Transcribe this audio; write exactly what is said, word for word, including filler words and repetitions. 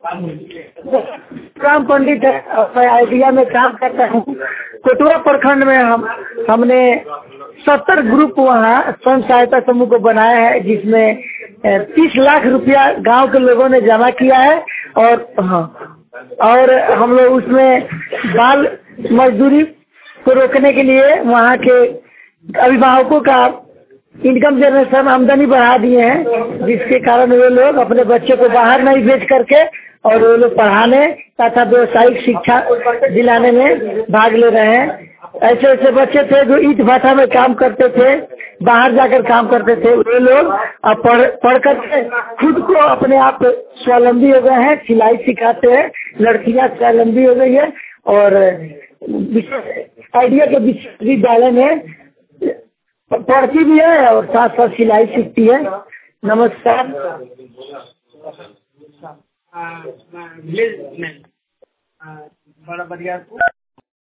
राम पंडित है और मैं आइडिया में काम करता हूँ। कोटवा प्रखंड में हम हमने सत्तर ग्रुप वहाँ स्वयं सहायता समूह को बनाया है, जिसमें तीस लाख रुपया गांव के लोगों ने जमा किया है। और हाँ, और हम लोग उसमें बाल मजदूरी को रोकने के लिए वहाँ के अभिभावकों का इनकम जनरेशन आमदनी बढ़ा दिए हैं, जिसके कारण वे लोग अपने बच्चे को बाहर नहीं भेज करके और वो लोग पढ़ाने तथा व्यवसायिक शिक्षा दिलाने में भाग ले रहे हैं। ऐसे ऐसे बच्चे थे जो ईंट भाटा में काम करते थे, बाहर जाकर काम करते थे, वे लोग अब पढ़ पढ़ कर खुद को अपने आप स्वावलंबी हो गए हैं। सिलाई सिखाते हैं, लड़कियां स्वावलंबी हो गई है और आइडिया के विद्यालय में पढ़ती भी है और साथ साथ सिलाई सीखती है। नमस्कार। विलेज में बड़ा बढ़िया